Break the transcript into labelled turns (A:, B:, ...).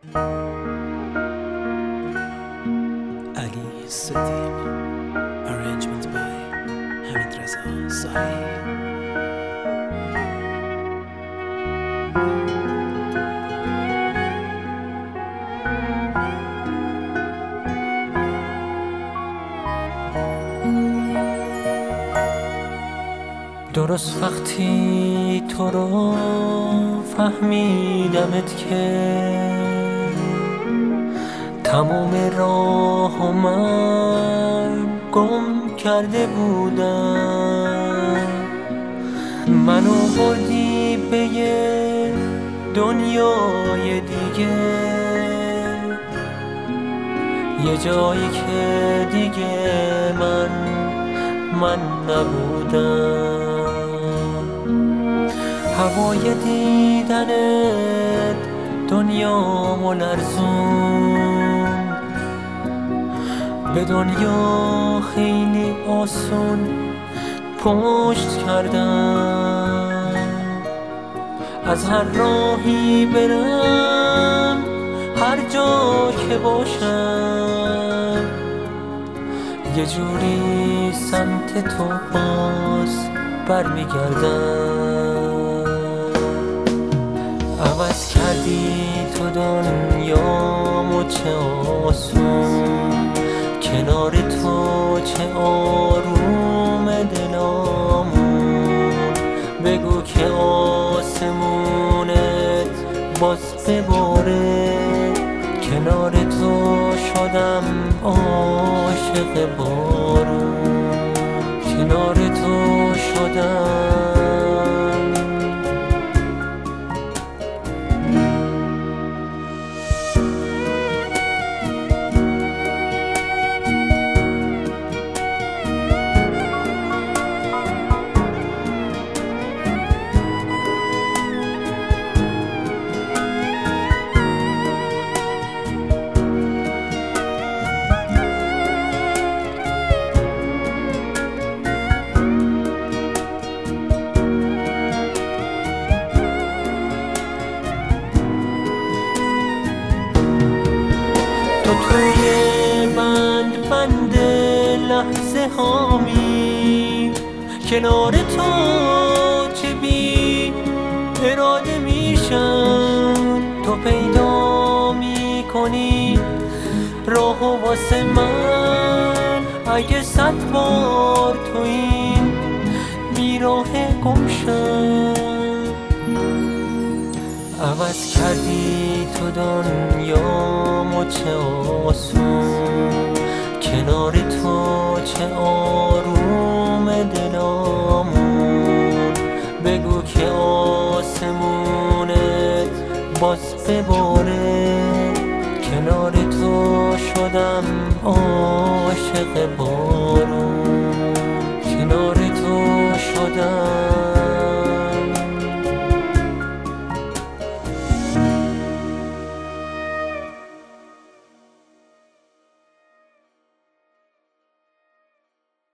A: Ali Siddiq. Arrangement by Hamid Reza Sahi. درست وقتی تو رو فهمیدمت که تمام راه من گم کرده بودم، منو بردی به یه دنیای دیگه، یه جایی که دیگه من نبودم. هوای دیدنت دنیامو لرزون، به دنیا خیلی آسون پشت کردم. از هر راهی برم، هر جا که باشم، یه جوری سمت تو باز برمیگردم. عوض کردی تو دنیامو چه آسون، کنار تو چه آروم دلامون. بگو که آسمونت باز بباره، کنار تو شدم عاشق بارون، کنار تو شدم. تو توی بند لحظه هامی، کنار تو چه بی اراده میشم. تو پیدا میکنی راهو واسه من، اگه 100 بار تو این بیراه گم شم. عوض کردی تو دنیامو چه آسون، کنار تو چه آروم دلامون. بگو که آسمونت باز بباره، کنار تو شدم عاشق